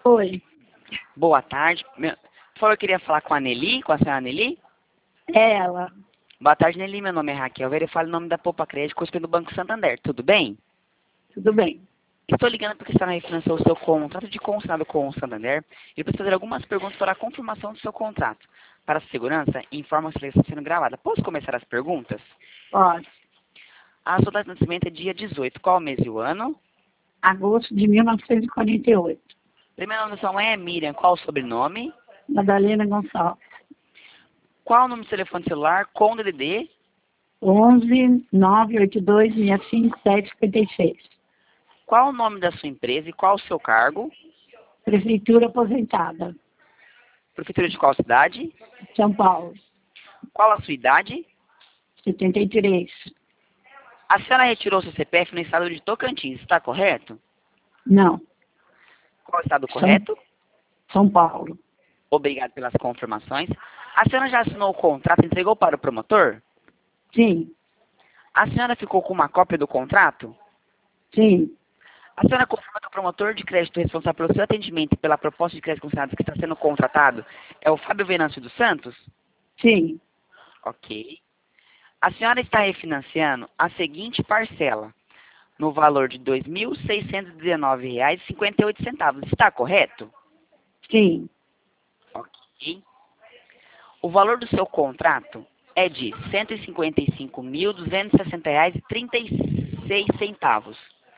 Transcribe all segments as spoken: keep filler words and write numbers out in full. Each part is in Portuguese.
Oi. Boa tarde. Meu... Por favor, eu queria falar com a Nelly, com a senhora Nelly. É ela. Boa tarde, Nelly. Meu nome é Raquel. Eu falo o nome da Poupa Crédito, cuspe do Banco Santander. Tudo bem? Tudo bem. Estou ligando porque a senhora refinanciou o seu contrato de consignado com o Santander e preciso fazer algumas perguntas para a confirmação do seu contrato. Para a segurança, informa se ele está sendo gravada. Posso começar as perguntas? Pode. A sua data de nascimento é dia dezoito. Qual o mês e o ano? Agosto de mil novecentos e quarenta e oito. Primeiro nome da sua mãe é Miriam. Qual o sobrenome? Madalena Gonçalves. Qual o número de telefone celular com D D D? onze, nove oito dois, seis cinco sete, cinco seis. Qual o nome da sua empresa e qual o seu cargo? Prefeitura aposentada. Prefeitura de qual cidade? São Paulo. Qual a sua idade? setenta e três. A senhora retirou seu C P F no estado de Tocantins, está correto? Não. Qual o estado correto? São Paulo. Obrigado pelas confirmações. A senhora já assinou o contrato e entregou para o promotor? Sim. A senhora ficou com uma cópia do contrato? Sim. A senhora confirma que o promotor de crédito responsável pelo seu atendimento e pela proposta de crédito consignado que está sendo contratado é o Fábio Venâncio dos Santos? Sim. Ok. A senhora está refinanciando a seguinte parcela, no valor de dois mil seiscentos e dezenove reais e cinquenta e oito centavos. Está correto? Sim. Ok. O valor do seu contrato é de cento e cinquenta e cinco mil, duzentos e sessenta reais e trinta e seis centavos.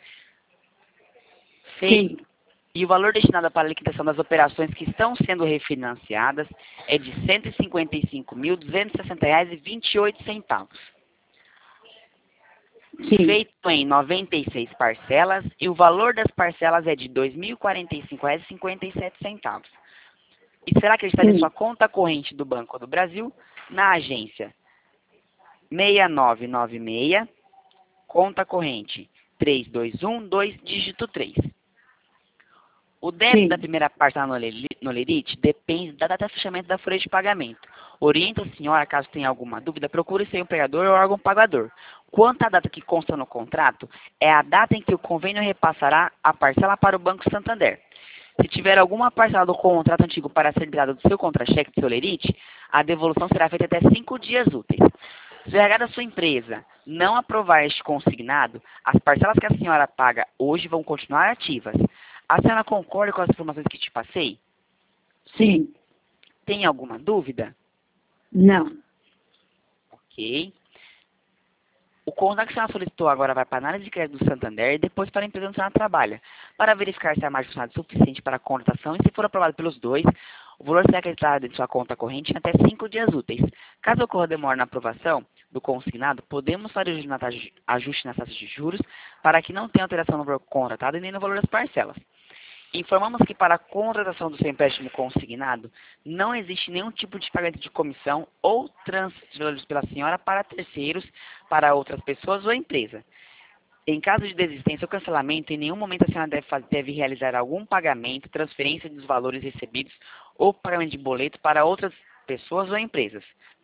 Feito. Sim. E o valor destinado para a liquidação das operações que estão sendo refinanciadas é de cento e cinquenta e cinco mil, duzentos e sessenta reais e vinte e oito centavos. Sim. Feito em noventa e seis parcelas e o valor das parcelas é de dois mil e quarenta e cinco reais e cinquenta e sete centavos. E será acreditado em Sim. sua conta corrente do Banco do Brasil na agência seis nove nove seis, conta corrente três dois um dois, dígito três. O débito Sim. da primeira parcela no Leli- no Lerite depende da data de fechamento da folha de pagamento. Oriento a senhora, caso tenha alguma dúvida, procure seu empregador ou órgão pagador. Quanto à data que consta no contrato, é a data em que o convênio repassará a parcela para o Banco Santander. Se tiver alguma parcela do contrato antigo para ser liberada do seu contra-cheque do seu Lerite, a devolução será feita até cinco dias úteis. Se o R H da sua empresa não aprovar este consignado, as parcelas que a senhora paga hoje vão continuar ativas. A senhora concorda com as informações que te passei? Sim. Tem alguma dúvida? Não. Ok. O contrato que a senhora solicitou agora vai para a análise de crédito do Santander e depois para a empresa onde a senhora trabalha, para verificar se a margem funcional é suficiente para a contratação e, se for aprovado pelos dois, o valor será acreditado em sua conta corrente em até cinco dias úteis. Caso ocorra demora na aprovação do consignado, podemos fazer ajuste nas taxas de juros para que não tenha alteração no valor contratado e nem no valor das parcelas. Informamos que para a contratação do seu empréstimo consignado, não existe nenhum tipo de pagamento de comissão ou transferência pela senhora para terceiros, para outras pessoas ou empresa. Em caso de desistência ou cancelamento, em nenhum momento a senhora deve, fazer, deve realizar algum pagamento, transferência dos valores recebidos ou pagamento de boleto para outras pessoas ou empresas.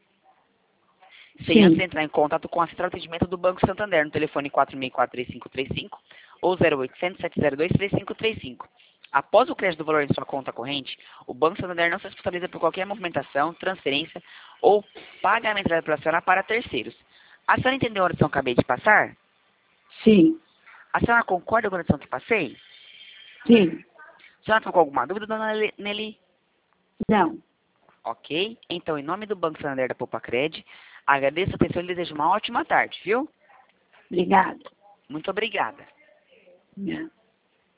Sem Sim. antes entrar em contato com a central de atendimento do Banco Santander no telefone quatro seis quatro, três cinco três cinco ou zero oitocentos, sete zero dois, três cinco três cinco. Após o crédito do valor em sua conta corrente, o Banco Santander não se responsabiliza por qualquer movimentação, transferência ou pagamento da operacional para terceiros. A senhora entendeu a oração que eu acabei de passar? Sim. A senhora concorda com a oração que passei? Sim. A senhora ficou com alguma dúvida, dona Nelly? Não. Ok. Então, em nome do Banco Santander da Poupa Cred, agradeço a atenção e desejo uma ótima tarde, viu? Obrigada. Muito obrigada. Não.